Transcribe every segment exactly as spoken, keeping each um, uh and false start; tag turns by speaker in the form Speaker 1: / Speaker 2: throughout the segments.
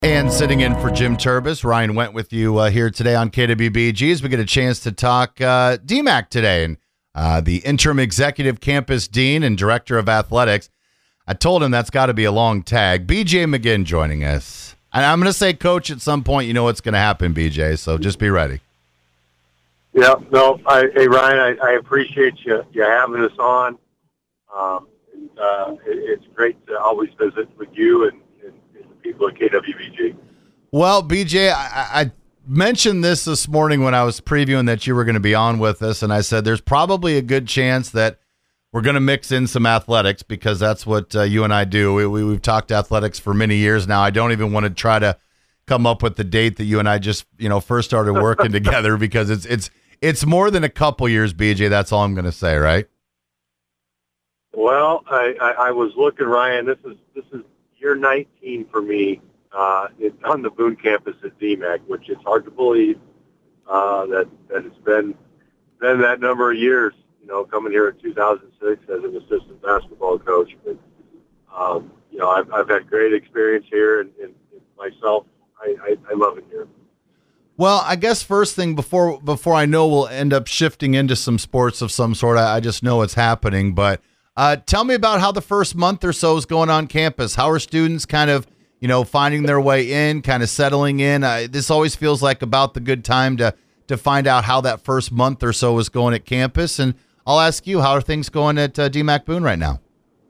Speaker 1: And sitting in for Jim Turbis, Ryan went with you uh, here today on K W B G as we get a chance to talk uh, D M A C today. And uh, the interim executive campus dean and director of athletics, I told him that's got to be a long tag. B J McGinn joining us. And I'm going to say coach at some point. You know what's going to happen, B J, so just be ready.
Speaker 2: Yeah, no, I, hey, Ryan, I, I appreciate you, you having us on. Um, and, uh, it, it's great to always visit with you and people at K W B G.
Speaker 1: Well, B J, I, I mentioned this this morning when I was previewing that you were going to be on with us, and I said there's probably a good chance that we're going to mix in some athletics because that's what uh, you and I do. We, we, we've talked athletics for many years now. I don't even want to try to come up with the date that you and I just, you know, first started working together because it's it's it's more than a couple years, B J. That's all I'm going to say, right?
Speaker 2: Well, I, I, I was looking, Ryan. This is this is. Year nineteen for me uh, it, on the Boone campus at D M A C, which is hard to believe uh, that that it's been been that number of years. You know, coming here in two thousand six as an assistant basketball coach. But um, you know, I've I've had great experience here, and, and, and myself, I, I, I love it here.
Speaker 1: Well, I guess first thing before before I know we'll end up shifting into some sports of some sort. I, I just know it's happening, but. Uh, tell me about how the first month or so is going on campus. How are students kind of, you know, finding their way in, kind of settling in? Uh, this always feels like about the good time to to find out how that first month or so is going at campus. And I'll ask you, how are things going at uh, D M A C Boone right now?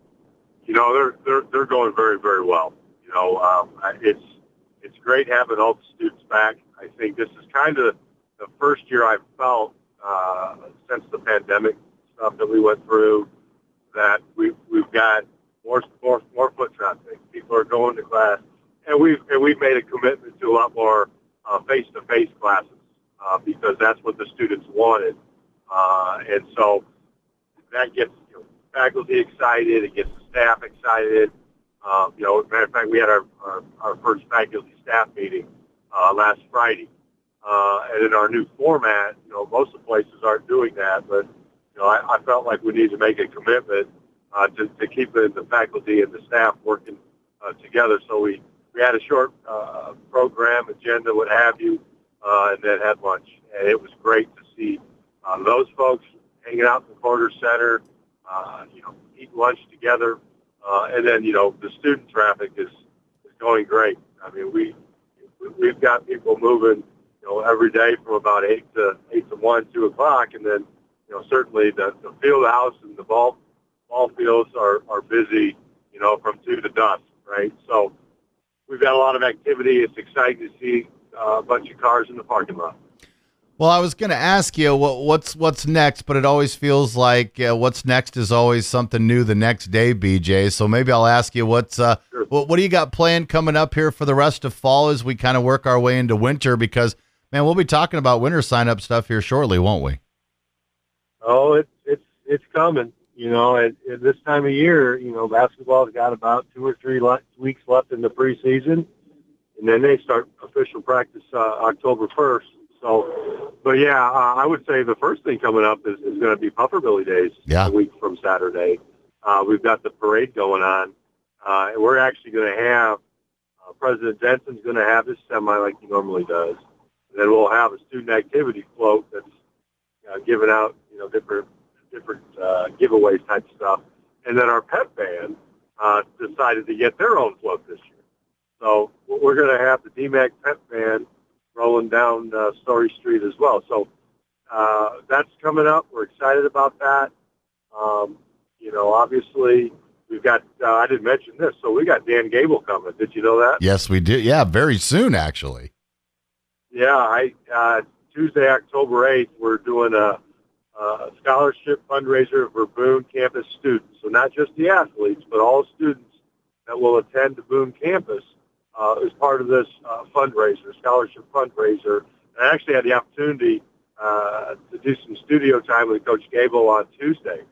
Speaker 2: You know, they're they're they're going very very well. You know, um, it's it's great having all the students back. I think this is kind of the first year I've felt uh, since the pandemic stuff that we went through. That we've we've got more more more foot traffic. People are going to class, and we've and we've made a commitment to a lot more uh, face-to-face classes uh, because that's what the students wanted, uh, and so that gets you know, faculty excited. It gets the staff excited. Uh, you know, as a matter of fact, we had our our, our first faculty staff meeting uh, last Friday, uh, and in our new format, you know, most of the places aren't doing that, but You know, I, I felt like we needed to make a commitment uh, to, to keep the, the faculty and the staff working uh, together. So we, we had a short uh, program, agenda, what have you, uh, and then had lunch. And it was great to see uh, those folks hanging out in the Quarter Center, uh, you know, eat lunch together. Uh, and then, you know, the student traffic is, is going great. I mean, we, we've got people moving, you know, every day from about eight to eight to one, two o'clock, and then you know, certainly the, the field house and the ball ball fields are, are busy, you know, from two to dusk, right? So we've got a lot of activity. It's exciting to see uh, a bunch of cars in the parking lot.
Speaker 1: Well, I was going to ask you what, what's what's next, but it always feels like uh, what's next is always something new the next day, B J. So maybe I'll ask you what's uh, sure. what, what do you got planned coming up here for the rest of fall as we kind of work our way into winter? Because, man, we'll be talking about winter sign-up stuff here shortly, won't we?
Speaker 2: Oh, it's it's it's coming. You know, at, at this time of year, you know, basketball's got about two or three le- weeks left in the preseason, and then they start official practice uh, October first. So, but yeah, uh, I would say the first thing coming up is, is going to be Pufferbilly Days.
Speaker 1: Yeah.
Speaker 2: A week from Saturday. Uh, we've got the parade going on, uh, and we're actually going to have uh, President Jensen's going to have his semi like he normally does, and then we'll have a student activity float that's uh, given out. You know, different different uh, giveaways type stuff. And then our pep band uh, decided to get their own float this year. So we're going to have the D M A C pep band rolling down uh, Story Street as well. So uh, that's coming up. We're excited about that. Um, you know, obviously we've got, uh, I didn't mention this, so we got Dan Gable coming. Did you know that?
Speaker 1: Yes, we do. Yeah, very soon, actually.
Speaker 2: Yeah, I uh, Tuesday, October eighth, we're doing a Uh, scholarship fundraiser for Boone campus students. So not just the athletes, but all students that will attend the Boone campus uh, as part of this uh, fundraiser, scholarship fundraiser. And I actually had the opportunity uh, to do some studio time with Coach Gable on Tuesday.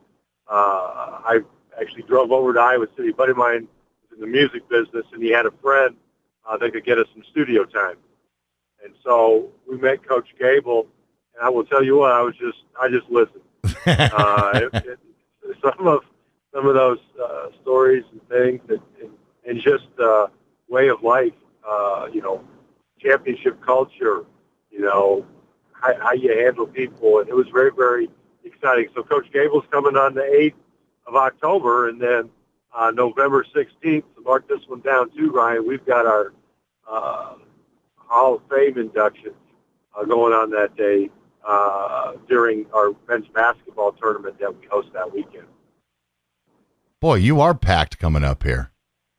Speaker 2: Uh, I actually drove over to Iowa City. A buddy of mine was in the music business, and he had a friend uh, that could get us some studio time. And so we met Coach Gable. And I will tell you what, I was just, I just listened. uh, it, it, some of, some of those uh, stories and things, and, and, and just uh, way of life uh, you know, championship culture, you know, how, how you handle people. And it was very, very exciting. So Coach Gable's coming on the eighth of October, and then uh, November sixteenth, to mark this one down too, Ryan, we've got our uh, Hall of Fame induction uh, going on that day uh, during our men's basketball tournament that we host that weekend.
Speaker 1: Boy, you are packed coming up here.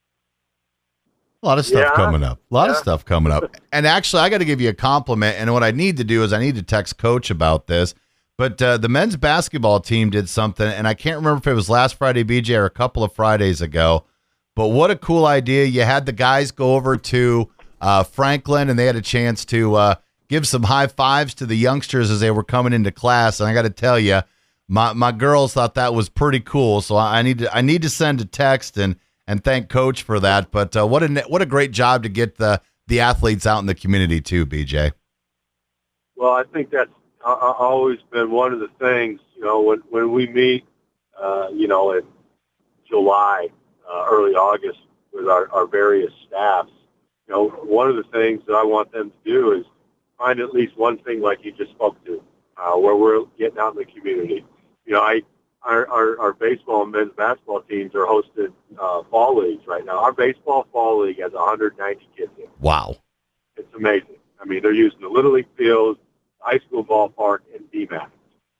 Speaker 1: A lot of stuff
Speaker 2: Yeah,
Speaker 1: coming up. A lot
Speaker 2: yeah.
Speaker 1: of stuff coming up. And actually, I got to give you a compliment. And what I need to do is I need to text Coach about this. But uh, the men's basketball team did something, and I can't remember if it was last Friday, B J, or a couple of Fridays ago. But what a cool idea. You had the guys go over to uh, Franklin, and they had a chance to uh, give some high fives to the youngsters as they were coming into class. And I got to tell you, my my girls thought that was pretty cool. So I need to I need to send a text and and thank Coach for that. But uh, what a what a great job to get the the athletes out in the community too, B J.
Speaker 2: Well, I think that's uh, always been one of the things, you know, when, when we meet, uh, you know, in July, uh, early August with our, our various staffs, you know, one of the things that I want them to do is find at least one thing like you just spoke to, uh, where we're getting out in the community. You know, I our, our, our baseball and men's basketball teams are hosting uh, fall leagues right now. Our baseball fall league has one hundred ninety kids in it.
Speaker 1: Wow.
Speaker 2: It's amazing. I mean, they're using the Little League field, high school ballpark, and D MAC.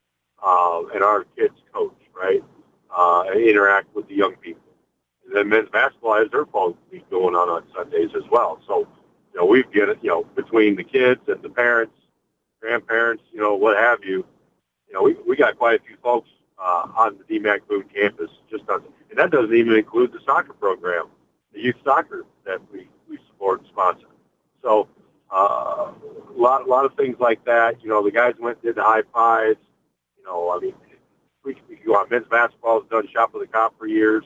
Speaker 2: Um, and our kids coach, right, uh, and interact with the young people. And then men's basketball has their fall league going on on Sundays as well. So, you know, we've get it, you know, between the kids and the parents, grandparents, you know, what have you, you know, we, we got quite a few folks uh, on the D MAC Boone campus. Just on, and that doesn't even include the soccer program, the youth soccer that we, we support and sponsor. So uh, a lot, a lot of things like that. You know, the guys went and did the high fives. You know, I mean, we, we go on. Men's basketball has done Shop with the Cop for years.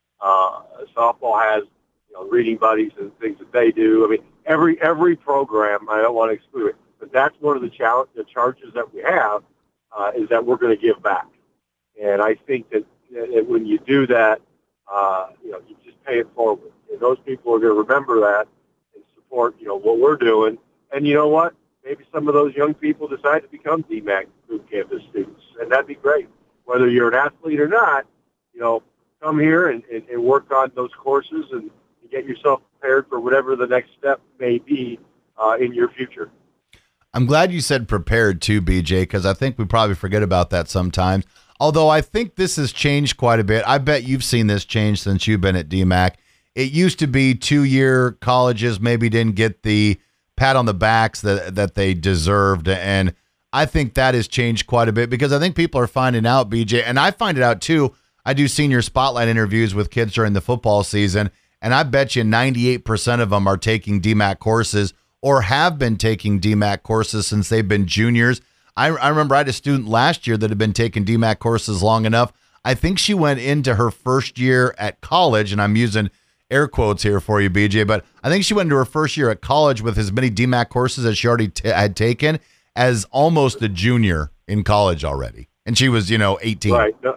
Speaker 2: Uh, softball has, you know, reading buddies and things that they do. I mean, every every program, I don't want to exclude it, but that's one of the challenge, the charges that we have uh, is that we're going to give back. And I think that, that when you do that, uh, you know, you just pay it forward. And those people are going to remember that and support, you know, what we're doing. And you know what? Maybe some of those young people decide to become D MAC Boot Campus students, and that'd be great. Whether you're an athlete or not, you know, come here and, and, and work on those courses and get yourself prepared for whatever the next step may be uh, in your future.
Speaker 1: I'm glad you said prepared too, B J, because I think we probably forget about that sometimes. Although I think this has changed quite a bit. I bet you've seen this change since you've been at D MAC. It used to be two-year colleges maybe didn't get the pat on the backs that that they deserved, and I think that has changed quite a bit because I think people are finding out, B J, and I find it out too. I do senior spotlight interviews with kids during the football season, and I bet you ninety-eight percent of them are taking D MAC courses or have been taking D MAC courses since they've been juniors. I, I remember I had a student last year that had been taking D MAC courses long enough. I think she went into her first year at college, and I'm using air quotes here for you, B J, but I think she went into her first year at college with as many D MAC courses as she already t- had taken as almost a junior in college already. And she was, you know, eighteen.
Speaker 2: Right. No,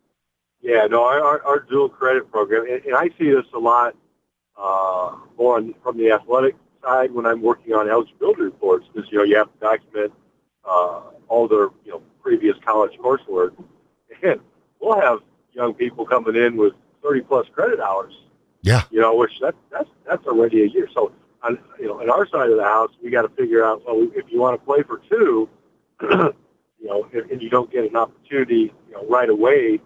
Speaker 2: yeah, no, our, our dual credit program, and, and I see this a lot uh, more on, from the athletic side when I'm working on eligibility reports because, you know, you have to document uh, all their, you know, previous college coursework. And we'll have young people coming in with thirty-plus credit hours.
Speaker 1: Yeah.
Speaker 2: You know, which that, that's that's already a year. So, on, you know, on our side of the house, we got to figure out, well, if you want to play for two, you know, and, and you don't get an opportunity, you know, right away you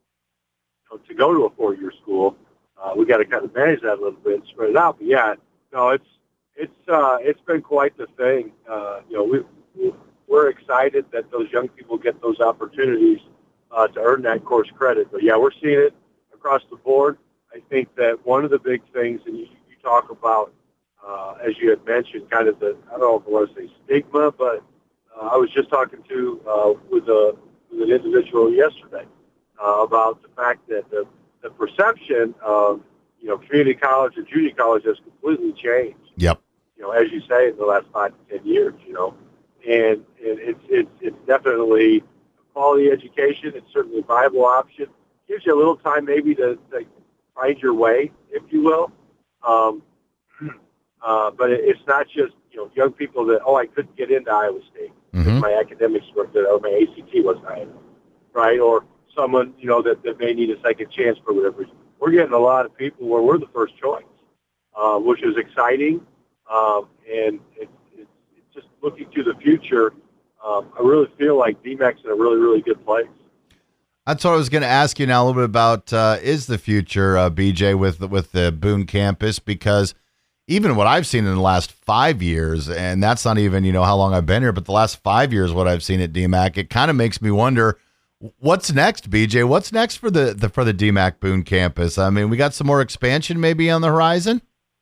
Speaker 2: know, to go to a four-year school, uh, we got to kind of manage that a little bit and spread it out. But yeah, no, it's it's uh, it's been quite the thing. Uh, you know, we, we we're excited that those young people get those opportunities uh, to earn that course credit. But yeah, we're seeing it across the board. I think that one of the big things, and you, you talk about, uh, as you had mentioned, kind of the, I don't know if I want to say stigma, but uh, I was just talking to uh, with, a, with an individual yesterday uh, about the fact that the, the perception of, you know, community college or junior college has completely changed.
Speaker 1: Yep.
Speaker 2: You know, as you say, in the last five to ten years, you know, and, and it's, it's, it's definitely a quality education. It's certainly a viable option. Gives you a little time maybe to, to find your way, if you will. Um, Uh, but it, it's not just, you know, young people that, oh, I couldn't get into Iowa State.
Speaker 1: Mm-hmm.
Speaker 2: My academics were good, or my A C T wasn't high enough, right? Or someone, you know, that, that may need a second chance for whatever reason. We're getting a lot of people where we're the first choice, uh, which is exciting. Um, and it, it, it's just looking to the future. Um, I really feel like D MAC's in a really, really good place.
Speaker 1: That's what I was going to ask you now a little bit about. Uh, is the future, uh, B J, with with the Boone campus? Because even what I've seen in the last five years, and that's not even, you know, how long I've been here, but the last five years, what I've seen at D MAC, it kind of makes me wonder, what's next, B J? What's next for the, the for the D MAC Boone campus? I mean, we got some more expansion maybe on the horizon.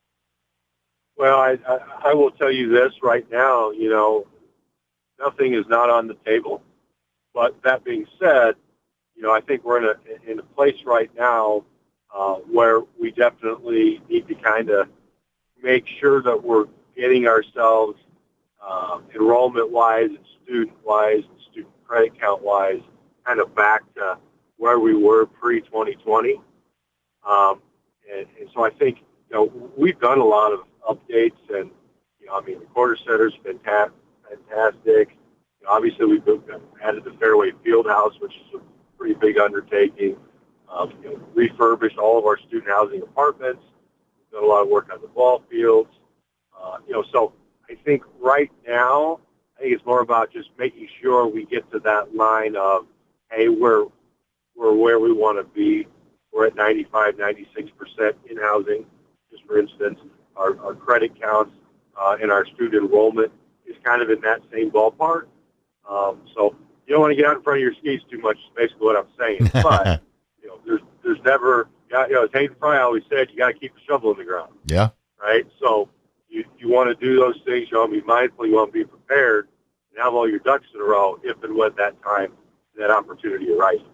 Speaker 2: Well, I, I, I will tell you this right now, you know, nothing is not on the table. But that being said, you know, I think we're in a in a place right now uh, where we definitely need to kind of make sure that we're getting ourselves uh, enrollment-wise and student-wise and student credit count-wise kind of back to where we were pre twenty twenty. Um, and, and so I think, you know, we've done a lot of updates, and, you know, I mean, the Quarter Center's fantastic. fantastic. You know, obviously, we've added the Fairway Fieldhouse, which is a pretty big undertaking. Um, you know, refurbished all of our student housing apartments. We've done a lot of work on the ball fields. Uh, you know, so I think right now, I think it's more about just making sure we get to that line of, hey, we're we're where we want to be. We're at ninety-five, ninety-six percent in housing. Just for instance, our, our credit counts uh, and our student enrollment is kind of in that same ballpark. Um, so you don't want to get out in front of your skis too much, is basically what I'm saying. But, you know, there's there's never, you know, as Hayden Fry always said, you got to keep a shovel in the ground.
Speaker 1: Yeah.
Speaker 2: Right? So you, you want to do those things. You want to be mindful. You want to be prepared and have all your ducks in a row if and when that time, that opportunity arises.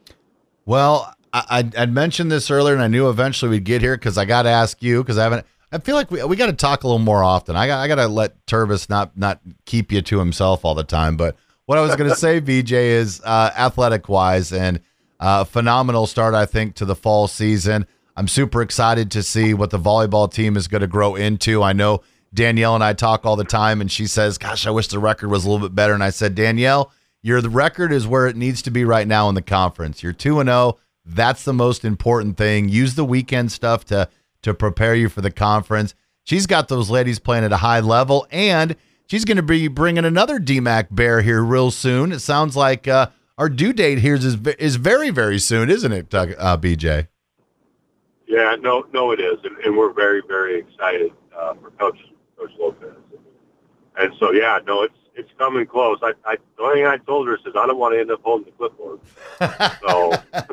Speaker 1: Well, I, I'd mentioned this earlier, and I knew eventually we'd get here because I got to ask you because I haven't. I feel like we we got to talk a little more often. I got I got to let Tervis not not keep you to himself all the time. But what I was going to say, V J, is uh, athletic wise and uh, phenomenal start, I think, to the fall season. I'm super excited to see what the volleyball team is going to grow into. I know Danielle and I talk all the time, and she says, "Gosh, I wish the record was a little bit better." And I said, Danielle, your the record is where it needs to be right now in the conference. You're two and zero. That's the most important thing. Use the weekend stuff to to prepare you for the conference. She's got those ladies playing at a high level, and she's going to be bringing another D MAC Bear here real soon. It sounds like uh, our due date here is is very, very soon, isn't it, uh, B J?
Speaker 2: Yeah, no, no, it is, and, and we're very, very excited uh, for Coach Coach Lopez. And so, yeah, no, it's it's coming close. I, I the only thing I told her is I don't want to end up holding the clipboard. So.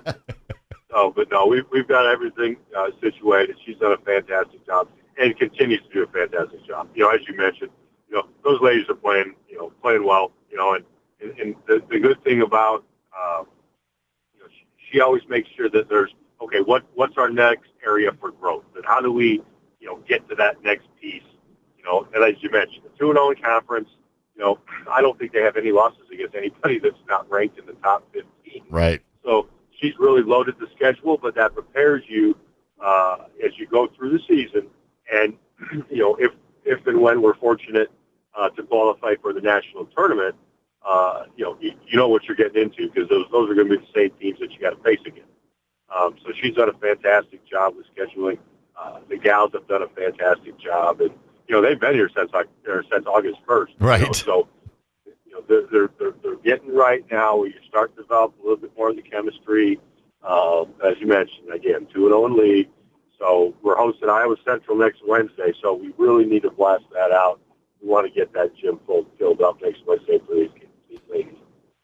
Speaker 2: Oh, but no, we've, we've got everything uh, situated. She's done a fantastic job and continues to do a fantastic job. You know, as you mentioned, you know, those ladies are playing, you know, playing well, you know, and, and, and the, the good thing about, uh, you know, she, she always makes sure that there's, okay, what, what's our next area for growth? And how do we, you know, get to that next piece? You know, and as you mentioned, the two and oh in conference, you know, I don't think they have any losses against anybody that's not ranked in the top fifteen.
Speaker 1: Right.
Speaker 2: So, she's really loaded the schedule, but that prepares you uh, as you go through the season. And, you know, if if and when we're fortunate uh, to qualify for the national tournament, uh, you know, you, you know what you're getting into because those those are going to be the same teams that you got to face again. Um, so she's done a fantastic job with scheduling. Uh, the gals have done a fantastic job. And, you know, they've been here since, like, since August first.
Speaker 1: Right.
Speaker 2: You know, so, They're, they're, they're, they're getting right now where you start to develop a little bit more of the chemistry. Um, as you mentioned, again, two and oh in league. So we're hosting Iowa Central next Wednesday, so we really need to blast that out. We want to get that gym full, filled up next Wednesday for these, these ladies.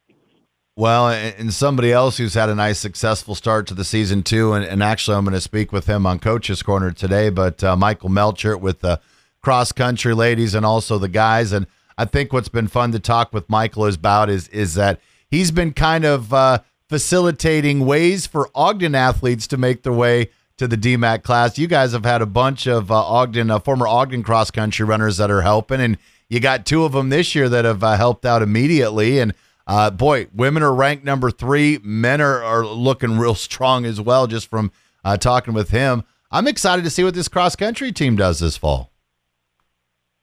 Speaker 1: Well, and somebody else who's had a nice, successful start to the season, too, and, and actually I'm going to speak with him on Coach's Corner today, but uh, Michael Melchert with the cross-country ladies and also the guys, and I think what's been fun to talk with Michael is about is is that he's been kind of uh, facilitating ways for Ogden athletes to make their way to the D MAC class. You guys have had a bunch of uh, Ogden, uh, former Ogden cross-country runners that are helping, and you got two of them this year that have uh, helped out immediately. And, uh, boy, women are ranked number three. Men are, are looking real strong as well just from uh, talking with him. I'm excited to see what this cross-country team does this fall.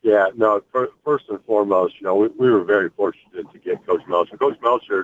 Speaker 2: Yeah, no, for, first and foremost, you know, we, we were very fortunate to get Coach Melcher. Coach Melcher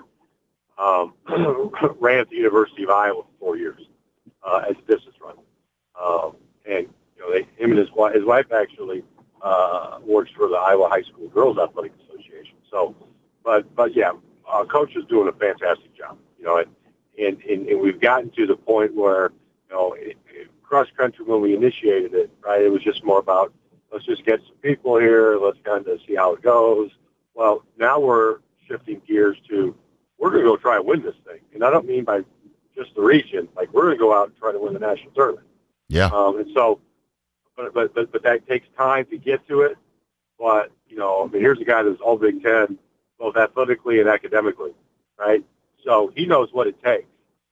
Speaker 2: um, ran at the University of Iowa for four years uh, as a distance runner. Um, and, you know, they, him and his wife, his wife actually uh, works for the Iowa High School Girls Athletic Association. So, but, but yeah, uh, Coach is doing a fantastic job, you know, and, and, and, and we've gotten to the point where, you know, it, it, cross country, when we initiated it, right, it was just more about, let's just get some people here, let's kind of see how it goes. Well, now we're shifting gears to, we're going to go try and win this thing. And I don't mean by just the region, like we're going to go out and try to win the national tournament.
Speaker 1: Yeah.
Speaker 2: Um, and so, but, but, but, but that takes time to get to it. But, you know, I mean, here's a guy that's all Big Ten, both athletically and academically, right? So he knows what it takes.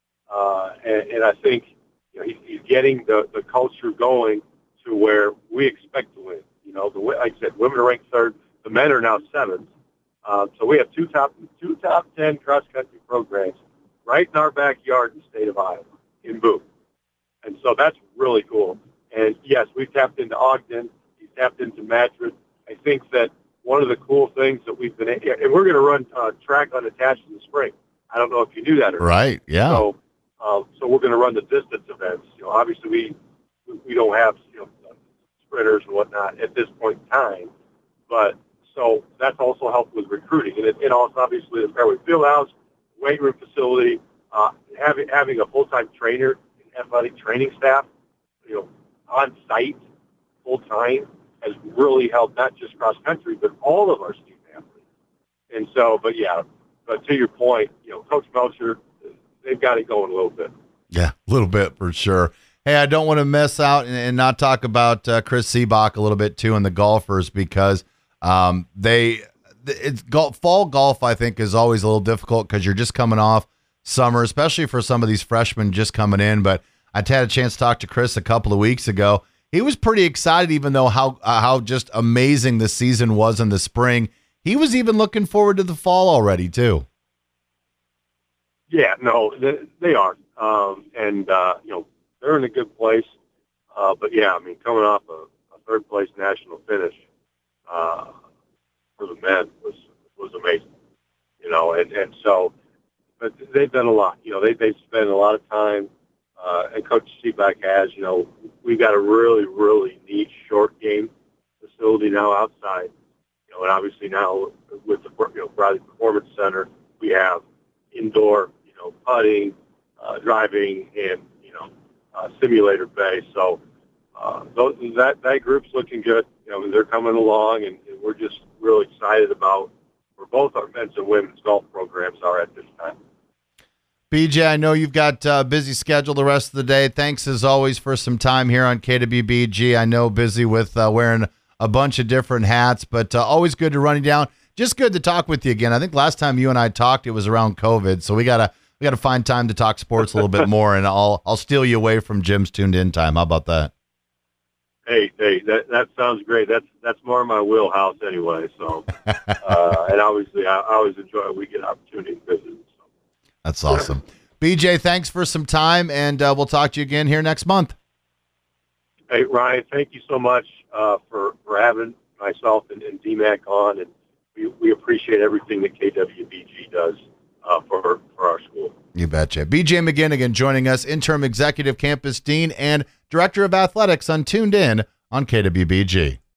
Speaker 2: Uh, and, and I think, you know, he's, he's getting the, the culture going to where we expect to win. You know, the like I said, women are ranked third. The men are now seventh. Uh, so we have two top two top ten cross country programs right in our backyard in the state of Iowa, in Boone. And so that's really cool. And yes, we've tapped into Ogden. He's tapped into Madrid. I think that one of the cool things that we've been, and we're going to run uh, track unattached in the spring. I don't know if you knew that or not.
Speaker 1: Right. Yeah.
Speaker 2: So, um, so we're going to run the distance events. You know, obviously we we don't have, you know, sprinters and whatnot at this point in time, but so that's also helped with recruiting. And it, it also obviously the Fairway Fieldhouse, weight room facility, uh, having having a full time trainer, and athletic training staff, you know, on site full time has really helped not just cross country but all of our student athletes. And so, but yeah, but to your point, you know, Coach Melcher, they've got it going a little bit.
Speaker 1: Yeah, a little bit for sure. Hey, I don't want to miss out and, and not talk about uh, Chris Seabach a little bit too and the golfers because um, they it's golf, fall golf. I think is always a little difficult because you're just coming off summer, especially for some of these freshmen just coming in. But I had a chance to talk to Chris a couple of weeks ago. He was pretty excited, even though how uh, how just amazing the season was in the spring. He was even looking forward to the fall already too.
Speaker 2: Yeah, no, they, they are, um, and uh, you know. They're in a good place, uh, but yeah, I mean, coming off a, a third place national finish uh, for the men was was amazing, you know, and, and so, but they've done a lot, you know, they they've spent a lot of time, uh, and Coach Seabach has, you know, we've got a really really neat short game facility now outside, you know, and obviously now with the you know Bradley Performance Center, we have indoor, you know, putting, uh, driving, and Uh, simulator bay, so uh, those, that that group's looking good. You know, they're coming along, and, and we're just really excited about where both our men's and women's golf programs are at this time.
Speaker 1: B J, I know you've got a busy schedule the rest of the day. Thanks as always for some time here on K W B G. I know busy with uh, wearing a bunch of different hats, but uh, always good to run you down. Just good to talk with you again. I think last time you and I talked, it was around COVID, so we gotta. We got to find time to talk sports a little bit more, and I'll I'll steal you away from Jim's tuned in time. How about that?
Speaker 2: Hey, hey, that that sounds great. That's that's more my wheelhouse anyway. So, uh, and obviously, I, I always enjoy it. We get opportunity to visit. So.
Speaker 1: That's awesome. B J, thanks for some time, and uh, we'll talk to you again here next month.
Speaker 2: Hey, Ryan, thank you so much uh, for for having myself and, and D MAC on, and we we appreciate everything that K W B G does. Uh, for, for our school.
Speaker 1: You betcha. B J McGinnigan joining us, interim executive campus dean and director of athletics on Tuned In on K W B G.